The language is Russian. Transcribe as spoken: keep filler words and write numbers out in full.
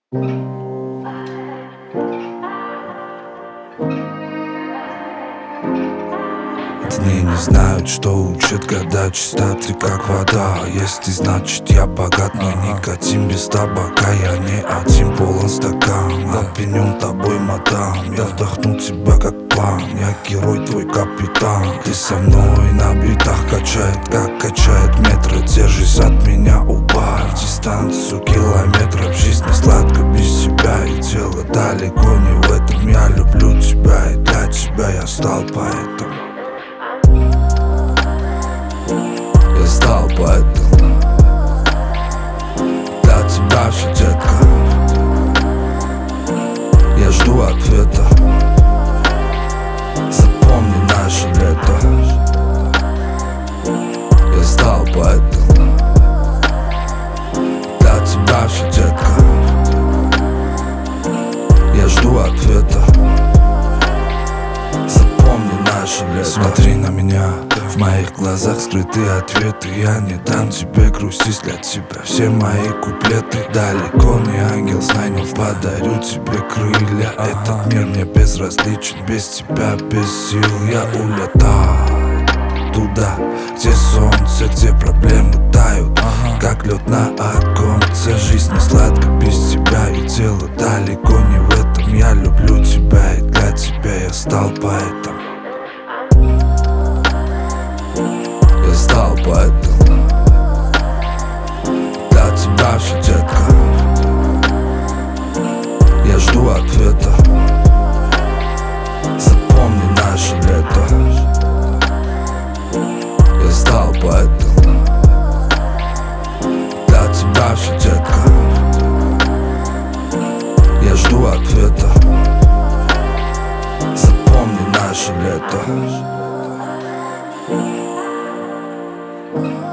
Дни не знают, что учат, когда чистоты как вода. Есть ты, значит я богат, мой никотин без табака. Я не один, полон стакан, опьянен тобой, мадам. Я вдохну тебя как план, я герой, твой капитан. Ты со мной на битах качает, как качает метро. Держись от меня, убавь дистанцию километров. Жизнь не сладко без тебя, и дело далеко не в этом. Я люблю тебя, и для тебя я стал поэтом. Я стал поэтом. Для тебя все, детка. Я жду ответа. Запомни наше лето. Я стал поэтом. Для тебя все, детка. Я жду ответа. Запомни наше лето. Смотри на меня, в моих глазах скрыты ответы. Я не дам тебе грустить, для тебя все мои куплеты. Далеко не ангел, знай, но подарю тебе крылья. Этот мир мне безразличен, без тебя, без сил. Я улетаю туда, где солнце, где проблемы тают, как лед на оконце. Жизнь не сладко без тебя, и дело далеко не в этом. Я люблю тебя, и для тебя я стал поэтом. Я стал поэтом. Для тебя все, детка. Я жду ответа. Запомни наше лето. Я стал поэтом. Для тебя все, детка. Я жду ответа. Запомни наше лето.